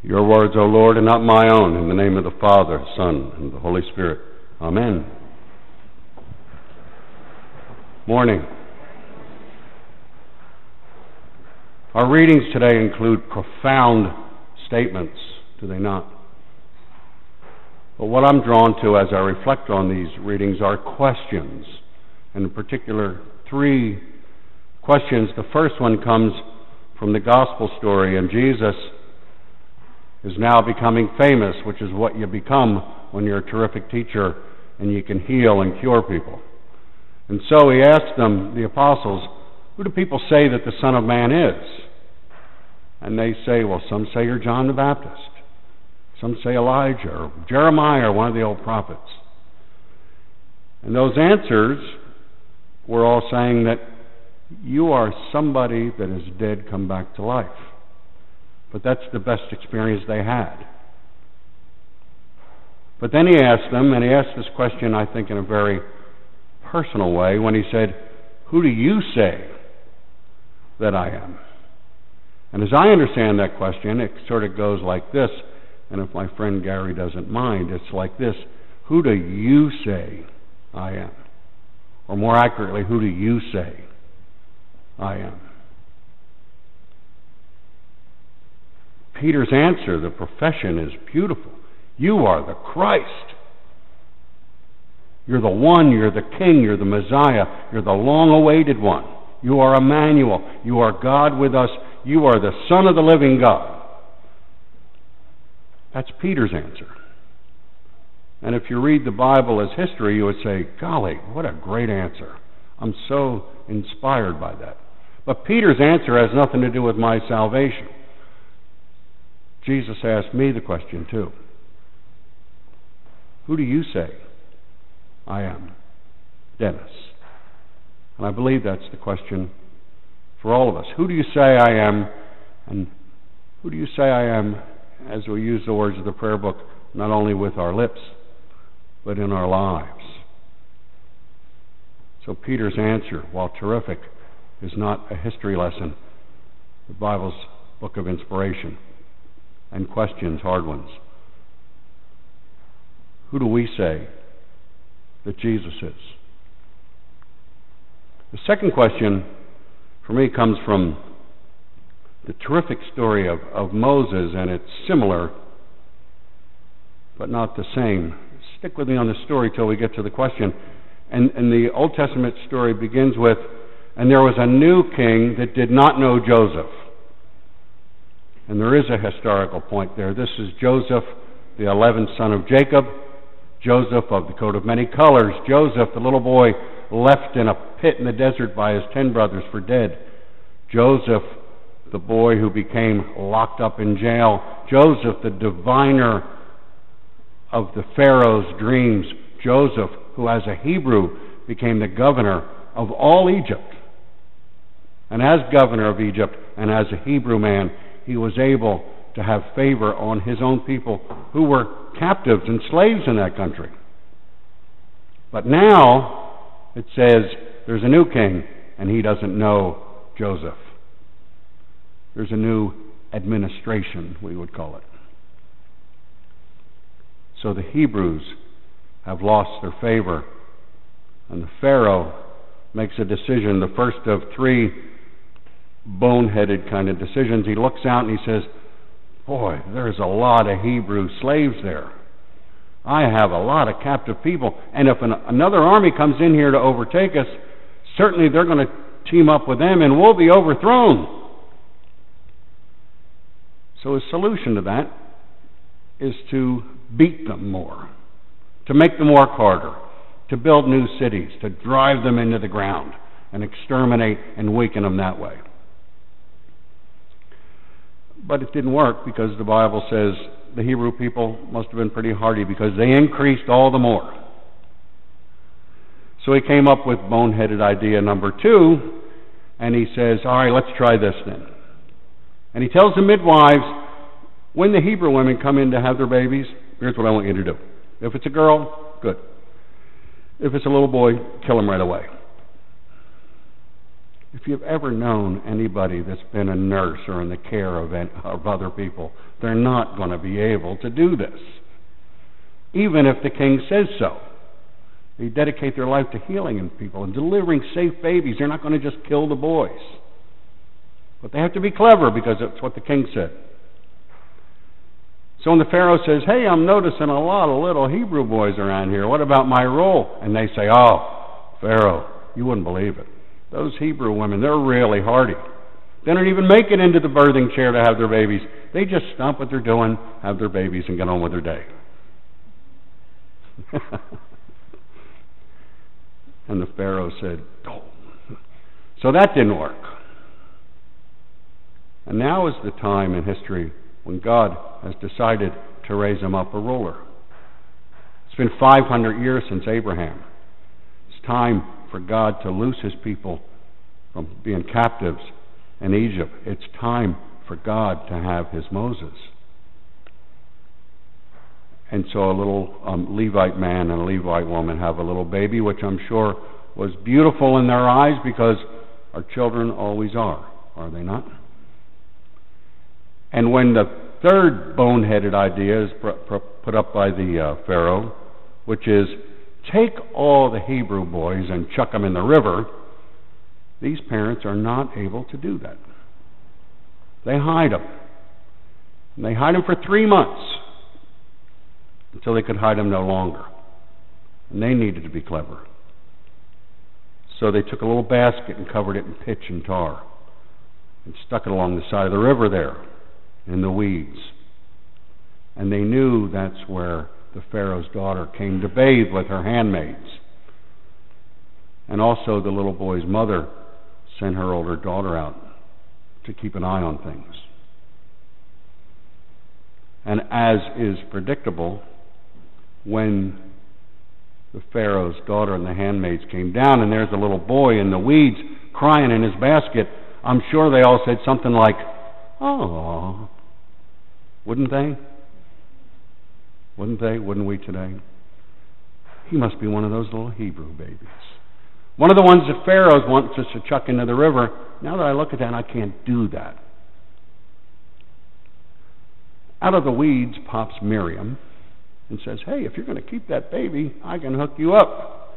Your words, O Lord, and not my own, in the name of the Father, Son, and the Holy Spirit. Amen. Morning. Our readings today include profound statements, do they not? But what I'm drawn to as I reflect on these readings are questions, and in particular, three questions. The first one comes from the gospel story, and Jesus is now becoming famous, which is what you become when you're a terrific teacher and you can heal and cure people. And so he asked them, the apostles, who do people say that the Son of Man is? And they say, well, some say you're John the Baptist. Some say Elijah or Jeremiah or one of the old prophets. And those answers were all saying that you are somebody that is dead come back to life. But that's the best experience they had. But then he asked them, and he asked this question, I think, in a very personal way, when he said, who do you say that I am? And as I understand that question, it sort of goes like this, and if my friend Gary doesn't mind, it's like this: who do you say I am? Or more accurately, who do you say I am? Peter's answer, the profession, is beautiful. You are the Christ. You're the one, you're the King, you're the Messiah, you're the long-awaited one. You are Emmanuel. You are God with us. You are the Son of the living God. That's Peter's answer. And if you read the Bible as history, you would say, golly, what a great answer. I'm so inspired by that. But Peter's answer has nothing to do with my salvation. Jesus asked me the question too. Who do you say I am? Dennis. And I believe that's the question for all of us. Who do you say I am? And who do you say I am as we use the words of the prayer book, not only with our lips, but in our lives? So Peter's answer, while terrific, is not a history lesson. The Bible's book of inspiration. And questions, hard ones. Who do we say that Jesus is? The second question for me comes from the terrific story of Moses, and it's similar, but not the same. Stick with me on the story till we get to the question. And the Old Testament story begins with, and there was a new king that did not know Joseph. And there is a historical point there. This is Joseph, the 11th son of Jacob. Joseph of the coat of many colors. Joseph, the little boy left in a pit in the desert by his 10 brothers for dead. Joseph, the boy who became locked up in jail. Joseph, the diviner of the Pharaoh's dreams. Joseph, who as a Hebrew became the governor of all Egypt. And as governor of Egypt and as a Hebrew man, he was able to have favor on his own people who were captives and slaves in that country. But now it says there's a new king and he doesn't know Joseph. There's a new administration, we would call it. So the Hebrews have lost their favor, and the Pharaoh makes a decision, the first of three boneheaded kind of decisions. He looks out and he says, boy, there's a lot of Hebrew slaves there. I have a lot of captive people, and if another army comes in here to overtake us, certainly they're going to team up with them and we'll be overthrown. So his solution to that is to beat them more, to make them work harder, to build new cities, to drive them into the ground and exterminate and weaken them that way. But it didn't work because the Bible says the Hebrew people must have been pretty hardy because they increased all the more. So he came up with boneheaded idea number 2, and he says, all right, let's try this then. And he tells the midwives, when the Hebrew women come in to have their babies, here's what I want you to do. If it's a girl, good. If it's a little boy, kill him right away. If you've ever known anybody that's been a nurse or in the care of other people, they're not going to be able to do this, even if the king says so. They dedicate their life to healing in people and delivering safe babies. They're not going to just kill the boys. But they have to be clever because that's what the king said. So when the Pharaoh says, hey, I'm noticing a lot of little Hebrew boys around here. What about my role? And they say, oh, Pharaoh, you wouldn't believe it. Those Hebrew women, they're really hardy. They don't even make it into the birthing chair to have their babies. They just stop what they're doing, have their babies, and get on with their day. And the Pharaoh said, oh. So that didn't work. And now is the time in history when God has decided to raise him up a ruler. It's been 500 years since Abraham. It's time for God to loose his people from being captives in Egypt. It's time for God to have his Moses. And so a little Levite man and a Levite woman have a little baby, which I'm sure was beautiful in their eyes because our children always are they not? And when the third boneheaded idea is put up by the Pharaoh, which is take all the Hebrew boys and chuck them in the river, these parents are not able to do that. They hide them. And they hide them for 3 months until they could hide them no longer. And they needed to be clever. So they took a little basket and covered it in pitch and tar and stuck it along the side of the river there in the weeds. And they knew that's where the Pharaoh's daughter came to bathe with her handmaids. And also the little boy's mother sent her older daughter out to keep an eye on things. And as is predictable, when the Pharaoh's daughter and the handmaids came down and there's a little boy in the weeds crying in his basket, I'm sure they all said something like, oh, wouldn't they? Wouldn't they? Wouldn't we today? He must be one of those little Hebrew babies. One of the ones that Pharaoh wants us to chuck into the river. Now that I look at that, I can't do that. Out of the weeds pops Miriam and says, hey, if you're going to keep that baby, I can hook you up.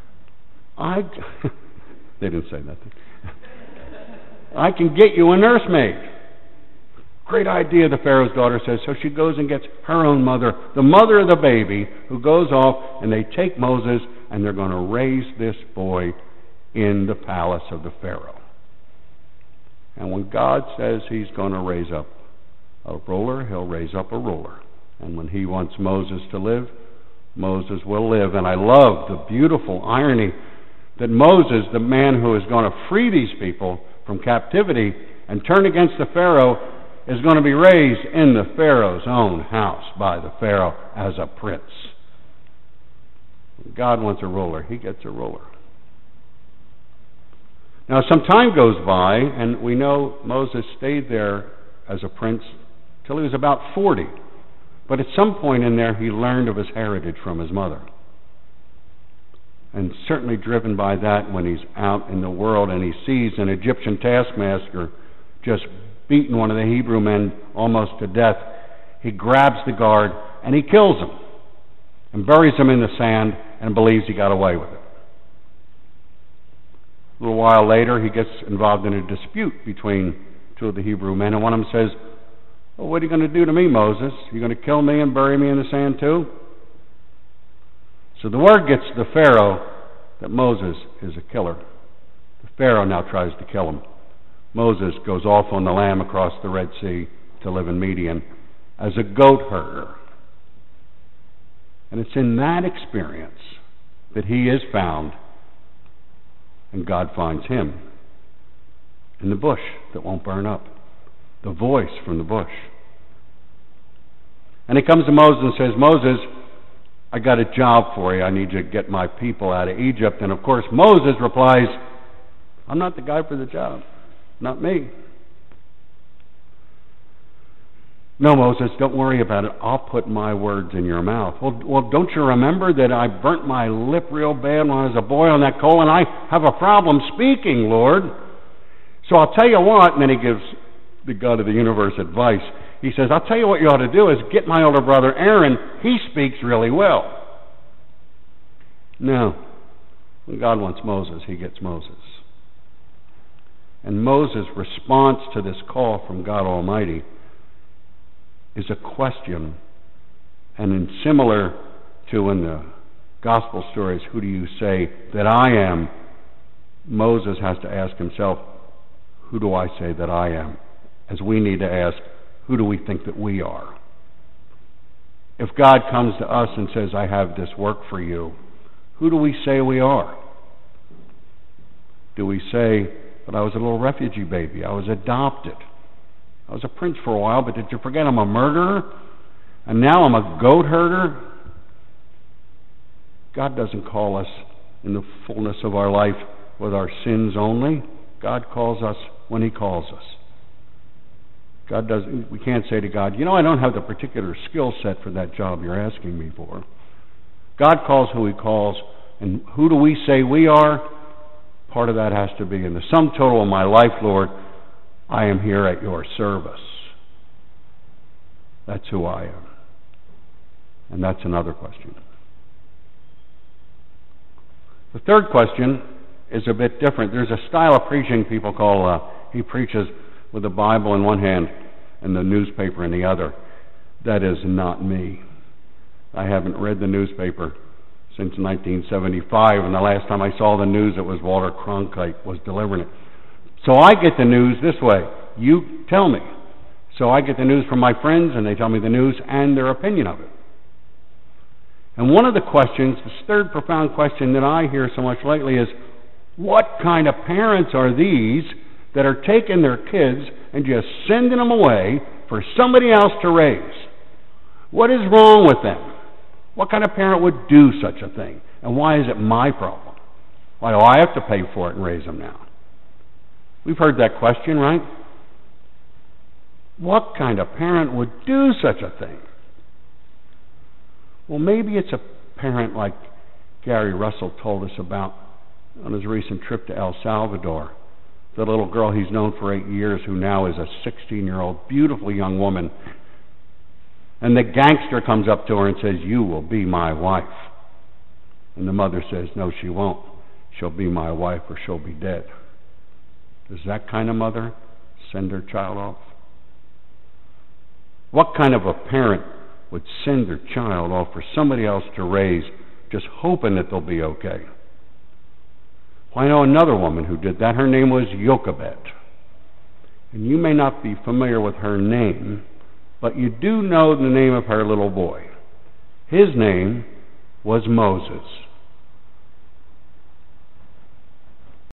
They didn't say nothing. I can get you a nursemaid. Great idea, the Pharaoh's daughter says. So she goes and gets her own mother, the mother of the baby, who goes off, and they take Moses, and they're going to raise this boy in the palace of the Pharaoh. And when God says he's going to raise up a ruler, he'll raise up a ruler. And when he wants Moses to live, Moses will live. And I love the beautiful irony that Moses, the man who is going to free these people from captivity and turn against the Pharaoh, is going to be raised in the Pharaoh's own house by the Pharaoh as a prince. When God wants a ruler, he gets a ruler. Now some time goes by, and we know Moses stayed there as a prince till he was about 40. But at some point in there, he learned of his heritage from his mother. And certainly driven by that, when he's out in the world and he sees an Egyptian taskmaster just beating one of the Hebrew men almost to death, he grabs the guard and he kills him and buries him in the sand and believes he got away with it. A little while later, he gets involved in a dispute between two of the Hebrew men, and one of them says, well, what are you going to do to me, Moses? You going to kill me and bury me in the sand too? So the word gets to the Pharaoh that Moses is a killer. The Pharaoh now tries to kill him. Moses goes off on the lam across the Red Sea to live in Midian as a goat herder. And it's in that experience that he is found, and God finds him in the bush that won't burn up. The voice from the bush. And he comes to Moses and says, Moses, I got a job for you. I need you to get my people out of Egypt. And of course Moses replies, I'm not the guy for the job. Not me. No, Moses, don't worry about it. I'll put my words in your mouth. Well, don't you remember that I burnt my lip real bad when I was a boy on that coal, and I have a problem speaking, Lord? So I'll tell you what, and then he gives the God of the universe advice. He says, I'll tell you what you ought to do is get my older brother Aaron. He speaks really well. No. When God wants Moses, he gets Moses. And Moses' response to this call from God Almighty is a question. And in similar to in the gospel stories, who do you say that I am? Moses has to ask himself, who do I say that I am? As we need to ask, who do we think that we are? If God comes to us and says, I have this work for you, who do we say we are? Do we say, but I was a little refugee baby, I was adopted, I was a prince for a while, but did you forget I'm a murderer? And now I'm a goat herder? God doesn't call us in the fullness of our life with our sins only. God calls us when he calls us. We can't say to God, I don't have the particular skill set for that job you're asking me for. God calls who he calls, and who do we say we are? Part of that has to be in the sum total of my life, Lord, I am here at your service. That's who I am. And that's another question. The third question is a bit different. There's a style of preaching people call, he preaches with the Bible in one hand and the newspaper in the other. That is not me. I haven't read the newspaper since 1975, and the last time I saw the news, it was Walter Cronkite was delivering it. So I get the news this way. You tell me. So I get the news from my friends, and they tell me the news and their opinion of it. And one of the questions, this third profound question that I hear so much lately is, what kind of parents are these that are taking their kids and just sending them away for somebody else to raise? What is wrong with them? What kind of parent would do such a thing? And why is it my problem? Why do I have to pay for it and raise them now? We've heard that question, right? What kind of parent would do such a thing? Well, maybe it's a parent like Gary Russell told us about on his recent trip to El Salvador. The little girl he's known for 8 years who now is a 16-year-old, beautiful young woman. And the gangster comes up to her and says, you will be my wife. And the mother says, no, she won't. She'll be my wife or she'll be dead. Does that kind of mother send her child off? What kind of a parent would send their child off for somebody else to raise, just hoping that they'll be okay? Well, I know another woman who did that. Her name was Jochebed. And you may not be familiar with her name, but you do know the name of her little boy. His name was Moses.